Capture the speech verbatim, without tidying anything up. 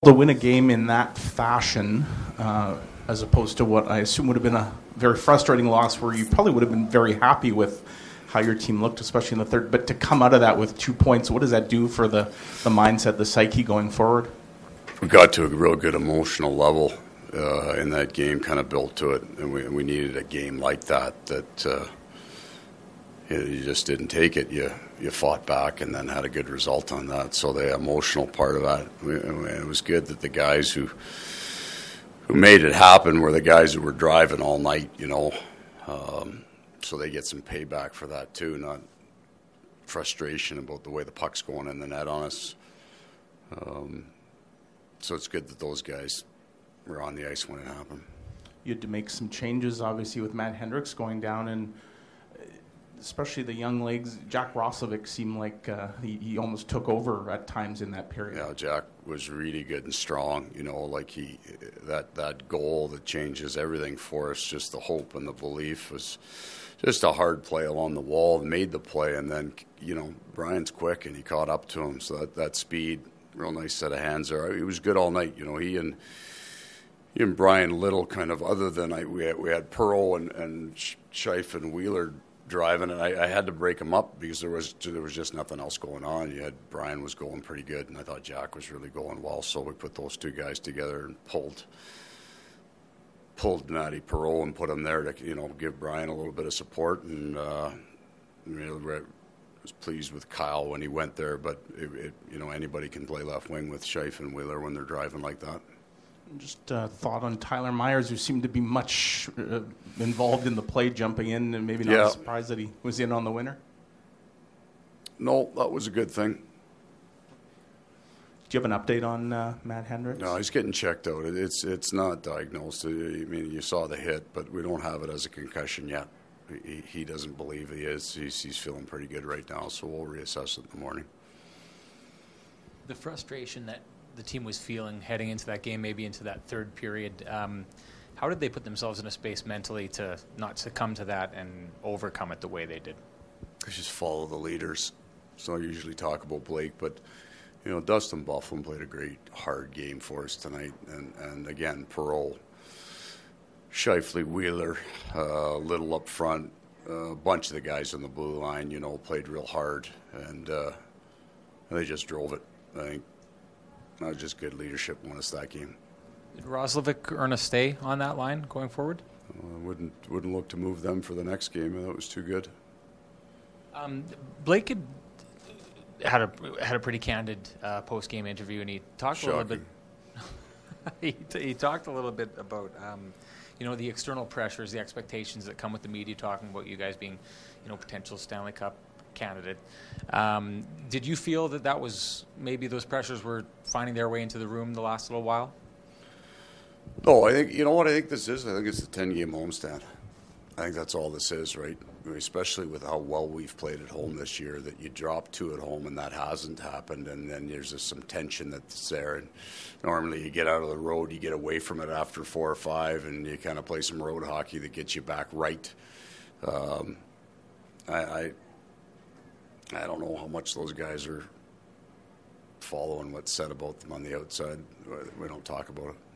to win a game in that fashion, uh, as opposed to what I assume would have been a very frustrating loss where you probably would have been very happy with how your team looked, especially in the third. But to come out of that with two points, what does that do for the, the mindset, the psyche going forward? We got to a real good emotional level uh, in that game, kind of built to it. And we, we needed a game like that, that uh, you just didn't take it. You you fought back and then had a good result on that. So the emotional part of that, it was good that the guys who who made it happen were the guys who were driving all night, you know. Um, so they get some payback for that too, not frustration about the way the puck's going in the net on us. Um, so it's good that those guys were on the ice when it happened. You had to make some changes, obviously, with Matt Hendricks going down, and especially the young legs. Jack Roslovic seemed like uh, he, he almost took over at times in that period. Yeah, Jack was really good and strong. You know, like he that that goal that changes everything for us. Just the hope and the belief was just a hard play along the wall. Made the play, and then you know Brian's quick and he caught up to him. So that that speed, real nice set of hands there. He was good all night. You know, he and he and Brian Little kind of other than I we had, we had Pearl and and Scheif and Wheeler driving, and I, I had to break him up because there was there was just nothing else going on. You had Brian was going pretty good, and I thought Jack was really going well. So we put those two guys together and pulled pulled Matty Perreault and put him there to you know give Brian a little bit of support. And uh, you know, I was pleased with Kyle when he went there, but it, it, you know anybody can play left wing with Scheif and Wheeler when they're driving like that. Just a thought on Tyler Myers, who seemed to be much uh, involved in the play, jumping in, and maybe not yeah. surprised that he was in on the winner. No, that was a good thing. Do you have an update on uh, Matt Hendricks? No, he's getting checked out. It's it's not diagnosed. I mean, you saw the hit, but we don't have it as a concussion yet. He, he doesn't believe he is. He's, he's feeling pretty good right now, so we'll reassess it in the morning. The frustration that the team was feeling heading into that game, maybe into that third period, um, how did they put themselves in a space mentally to not succumb to that and overcome it the way they did? They just follow the leaders. So I usually talk about Blake, but you know, Dustin Byfuglien played a great hard game for us tonight, and, and again, Perreault, Scheifele, Wheeler, uh, Little up front, uh, a bunch of the guys on the blue line, you know, played real hard, and, uh, and they just drove it. I think that was just good leadership won us that game. Did Roslovic earn a stay on that line going forward? I uh, wouldn't wouldn't look to move them for the next game. That was too good. Um, Blake had had a had a pretty candid uh, post game interview, and he talked Shocking. a little bit. he t- he talked a little bit about um, you know the external pressures, the expectations that come with the media talking about you guys being you know potential Stanley Cup candidate. Um, did you feel that that was maybe those pressures were finding their way into the room the last little while? No, I think, you know what I think this is? I think it's the ten-game homestand. I think that's all this is, right? Especially with how well we've played at home this year, that you drop two at home and that hasn't happened, and then there's just some tension that's there. And normally you get out of the road, you get away from it after four or five, and you kind of play some road hockey that gets you back right. Um, I... I I don't know how much those guys are following what's said about them on the outside. We don't talk about it.